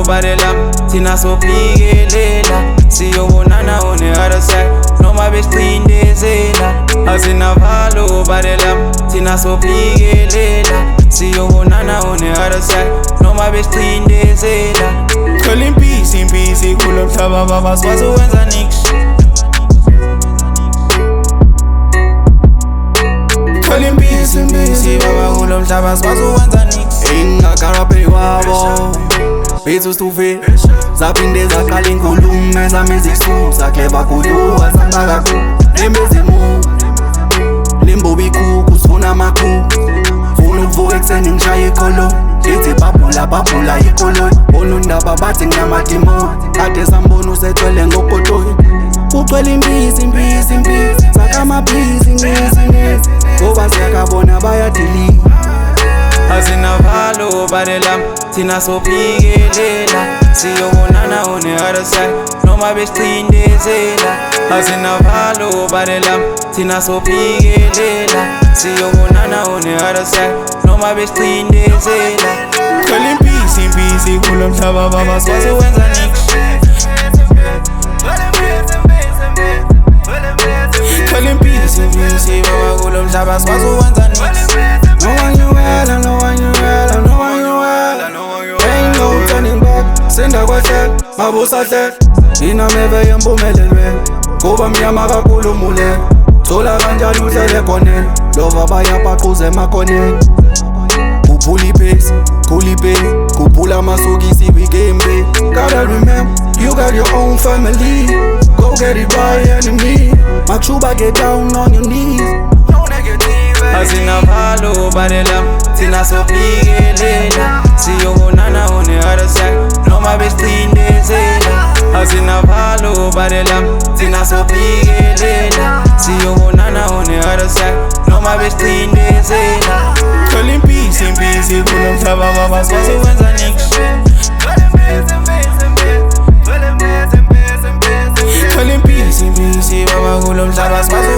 barelam thina sophikelela siyobonana on the other side noma besicindezela asinavalo barelam thina sophikelela siyobonana on the other side noma besicindezela thola impisi kulo mhlaba baba sikwazi ukwenza nix thola impisi baba kulo mhlaba sikwazi ukwenza nix ingakarape wabo bethu stufe zaphinde zaqala inkulumo ezamenza isusa clever kuduka samba kakhulu lembezimu limbobi ikhukhu sifuna amakhu funa ukuvuka ekuseni ngishaye ikholo lithi babhula ikholo onondaba bathi ngiyamadimo kade sambona usethwele ngokotoyi kucwela impisi zakamabhizi ngezi ngoba siyakabona bayadili asinavalo barelam thina sophikelela siyobonana on the other side noma besicindezela asinavalo barelam thina sophikelela siyobonana on the other side noma besicindezela thola impisi kulo mhlaba baba sikwazi ukwenza nix thola impisi baba kulo mhlaba sikwazi ukwenza nix no one you well. Ain't no turning back. Senda kwahle, mabusa hle. Inameve yempumelelwe. Kuba mnyama kakhulu mule. Thola kanjani uhlele khoneni. Lova bayapaquza emakhoneni. Kuphula ipace, kuphula amasokisi we game day. Gotta remember, you got your own family. Go get it right, enemy. Makshuba, get down on your knees. asinavalo barelam thina sophikelela siyobonana on the other side noma besicindezela asinavalo barelam thina sophikelela siyobonana on the other side noma besicindezela thola impisi kulo mhlaba baba sikwazi ukwenza nix thola impisi baba kulo mhlaba sikwazi